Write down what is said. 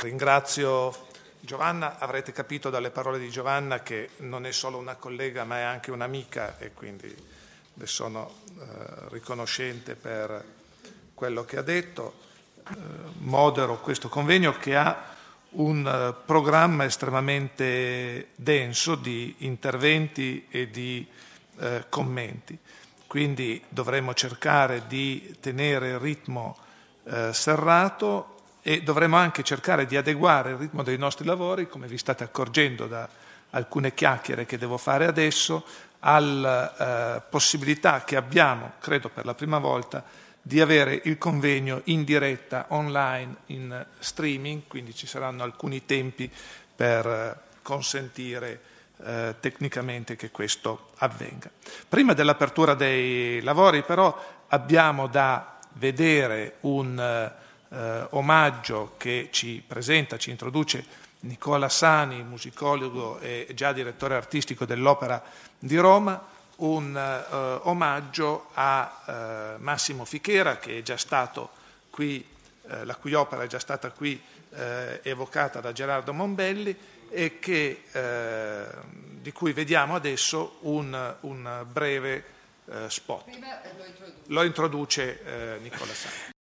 Ringrazio Giovanna, avrete capito dalle parole di Giovanna che non è solo una collega ma è anche un'amica e quindi le sono riconoscente per quello che ha detto. Modero questo convegno che ha un programma estremamente denso di interventi e di commenti, quindi dovremo cercare di tenere il ritmo serrato e dovremo anche cercare di adeguare il ritmo dei nostri lavori, come vi state accorgendo da alcune chiacchiere che devo fare adesso, alla possibilità che abbiamo, credo per la prima volta, di avere il convegno in diretta online, in streaming, quindi ci saranno alcuni tempi per consentire tecnicamente che questo avvenga. Prima dell'apertura dei lavori però abbiamo da vedere un omaggio che ci presenta, ci introduce Nicola Sani, musicologo e già direttore artistico dell'Opera di Roma, un omaggio a Massimo Fichera, che è già stato qui, la cui opera è già stata qui evocata da Gerardo Mombelli e che, di cui vediamo adesso un breve spot. Lo introduce Nicola Sani.